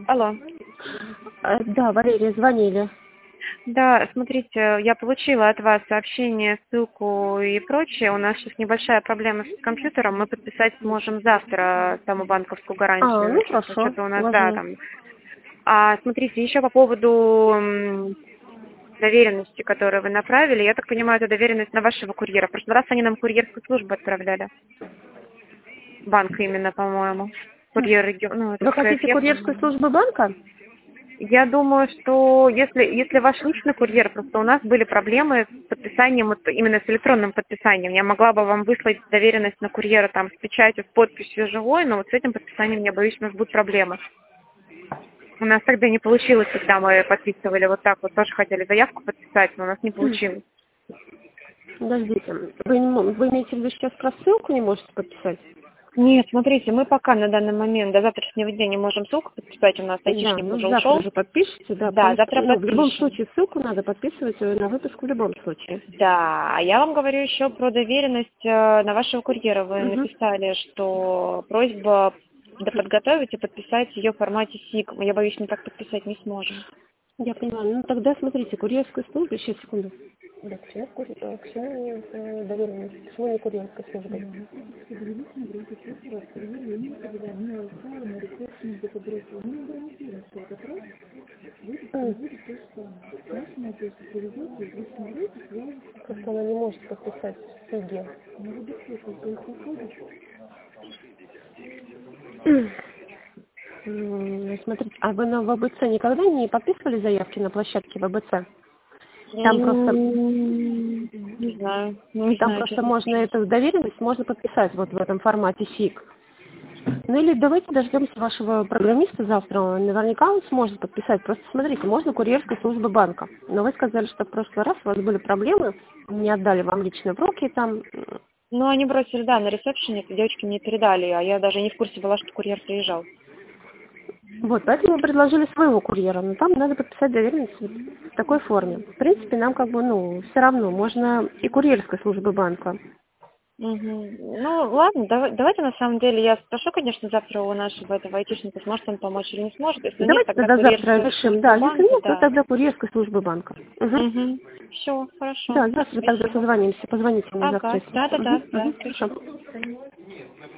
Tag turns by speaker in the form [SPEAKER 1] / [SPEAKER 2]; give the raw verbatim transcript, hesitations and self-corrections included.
[SPEAKER 1] Алло.
[SPEAKER 2] Э, Да, Валерия, звонили.
[SPEAKER 1] Да, смотрите, я получила от вас сообщение, ссылку и прочее. У нас сейчас небольшая проблема с компьютером. Мы подписать сможем завтра саму банковскую
[SPEAKER 2] А,
[SPEAKER 1] гарантию.
[SPEAKER 2] ну
[SPEAKER 1] Сейчас
[SPEAKER 2] хорошо,
[SPEAKER 1] что-то у нас, да,
[SPEAKER 2] уважаю.
[SPEAKER 1] там. А смотрите, еще по поводу м, доверенности, которую вы направили. Я так понимаю, это доверенность на вашего курьера. В прошлый раз они нам курьерскую службу отправляли. Банк именно, по-моему. Курьер регион, ну, это
[SPEAKER 2] Вы хотите
[SPEAKER 1] КФЕ,
[SPEAKER 2] курьерскую
[SPEAKER 1] по-моему.
[SPEAKER 2] службу банка?
[SPEAKER 1] Я думаю, что если, если ваш личный курьер, просто у нас были проблемы с подписанием, вот именно с электронным подписанием. Я могла бы вам выслать доверенность на курьера там с печатью, с подписью живой, но вот с этим подписанием, я боюсь, у нас будут проблемы. У нас тогда не получилось, когда мы подписывали вот так вот, тоже хотели заявку подписать, но у нас не получилось.
[SPEAKER 2] Подождите, вы, не мо- вы имеете в виду сейчас про ссылку не можете подписать?
[SPEAKER 1] Нет, смотрите, мы пока на данный момент до завтрашнего дня не можем ссылку подписать, у нас
[SPEAKER 2] Да,
[SPEAKER 1] айтишник
[SPEAKER 2] ну
[SPEAKER 1] уже
[SPEAKER 2] завтра
[SPEAKER 1] ушел.
[SPEAKER 2] же подпишите, да,
[SPEAKER 1] Да,
[SPEAKER 2] потому что
[SPEAKER 1] завтра
[SPEAKER 2] ну, в любом
[SPEAKER 1] подпишем.
[SPEAKER 2] случае ссылку надо подписывать э, на выписку в любом случае.
[SPEAKER 1] Да, а я вам говорю еще про доверенность э, на вашего курьера. Вы
[SPEAKER 2] Угу.
[SPEAKER 1] написали, что просьба подготовить и подписать ее в формате сик. Я боюсь, мы так подписать не сможем.
[SPEAKER 2] Я понимаю. Ну тогда смотрите, курьерская служба, сейчас секунду. Да, почему, кури- э, почему не э, доверенность? Почему не курьерская служба? М. Просто она не может подписать в СИГе. М, Смотрите, а вы на ВБЦ никогда не подписывали заявки на площадке ВБЦ? Там просто,
[SPEAKER 1] М, Не знаю, не
[SPEAKER 2] там
[SPEAKER 1] знаю,
[SPEAKER 2] просто
[SPEAKER 1] честно
[SPEAKER 2] можно
[SPEAKER 1] скажу.
[SPEAKER 2] эту доверенность можно подписать вот в этом формате СИГ. Ну или давайте дождемся вашего программиста завтра. Наверняка он сможет подписать. Просто смотрите, можно курьерская служба банка. Но вы сказали, что в прошлый раз у вас были проблемы, не отдали вам лично в руки там.
[SPEAKER 1] Ну, они бросили, да, на ресепшене, девочки мне передали, а я даже не в курсе была, что курьер приезжал.
[SPEAKER 2] Вот, поэтому мы предложили своего курьера, но там надо подписать доверенность вот в такой форме. В принципе, нам как бы, ну, все равно, можно и курьерской службы банка.
[SPEAKER 1] Мгм. Ну, ладно, дава- давайте на самом деле я спрошу, конечно, завтра у нашего этого айтишника, сможет он помочь или не сможет. Если нет,
[SPEAKER 2] Давайте
[SPEAKER 1] тогда
[SPEAKER 2] тогда завтра
[SPEAKER 1] курьерская
[SPEAKER 2] решим.
[SPEAKER 1] служба
[SPEAKER 2] Да, если
[SPEAKER 1] банка,
[SPEAKER 2] нет, то
[SPEAKER 1] да.
[SPEAKER 2] тогда курьерской службы банка. Угу.
[SPEAKER 1] Угу. Все, хорошо.
[SPEAKER 2] Да, завтра тогда
[SPEAKER 1] Спасибо.
[SPEAKER 2] созвонимся. Позвоните мне завтра,
[SPEAKER 1] Ага,
[SPEAKER 2] если что.
[SPEAKER 1] да-да-да,
[SPEAKER 2] Угу,
[SPEAKER 1] да,
[SPEAKER 2] угу,
[SPEAKER 1] спасибо.
[SPEAKER 2] хорошо.